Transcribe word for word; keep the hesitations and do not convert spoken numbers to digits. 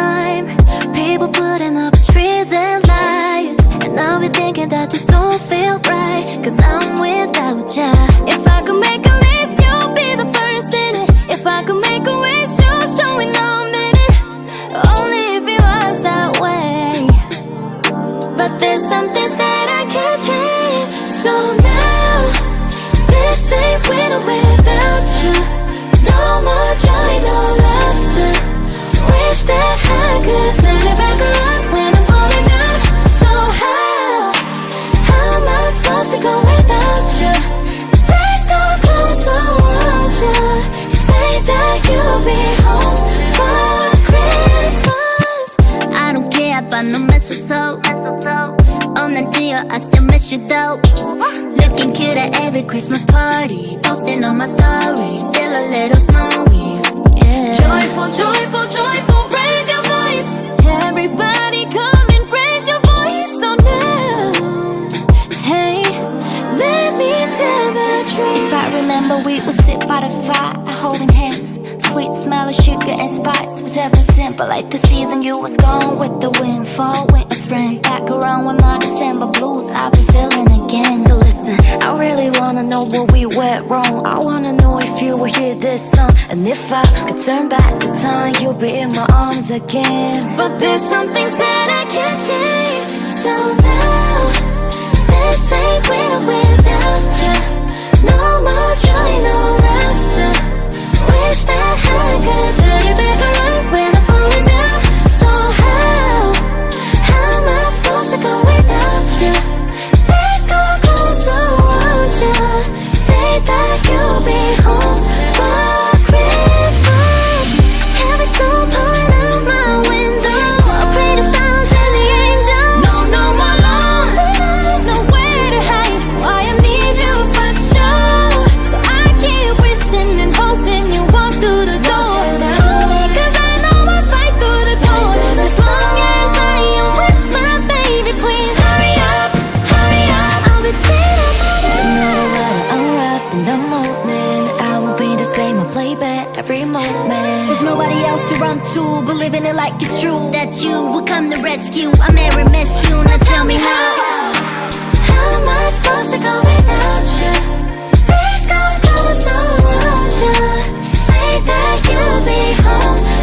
time. People putting up trees and lights, and I'll be thinking that this don't feel right, cause I'm without ya. If I could make a list, you'll be the first in it. If I could make a wish, just show me no minute. Only if it was that way. But there's some things that I can't change. So now, this ain't winter without you. No more joy, no laughter. Wish that I could turn it back around when I'm falling down. So how, how am I supposed to go without you? The days go close, so won't you say that you'll be home for Christmas? I don't care about no mistletoe. On the deal, I still miss you though. Looking cute at every Christmas party, posting on my stories, still a little snowy. Yeah. Joyful, joyful, joyful, raise your voice. Everybody come and raise your voice. So now, hey, let me tell the truth. If I remember, we would sit by the fire, holding hands. Sweet smell of sugar and spice was ever simple. Like the season you was gone with the wind, fall, winter, spring. Back around with my December blues, I'll be feeling again. So listen, I really wanna know what we went wrong. I wanna know if you will hear this song, and if I could turn back the time, you'll be in my arms again. But there's some things that I can't change. So now, this ain't winter without you. No more joy, no laughter. Wish that I could turn it back around when I'm falling down. So how, how am I supposed to go without you? Days go cold, so won't you say that you'll be home for Christmas? Every snow pouring out my window, I pray the stars and the angels. No, no more lonely, nowhere to hide. Why I need you for sure. So I keep wishing and hoping you walk through the door. Hold me, cause I know I'll fight through the cold. As long as I am with my baby, please hurry up, hurry up. I'll be staying up all night. I'm wrapping the moment. I will be the same, I'll play back every moment. There's nobody else to run to, believing it like it's true that you will come to rescue. I may miss you, now tell me how. How am I supposed to go without you? Days go close, so won't you say that you'll be home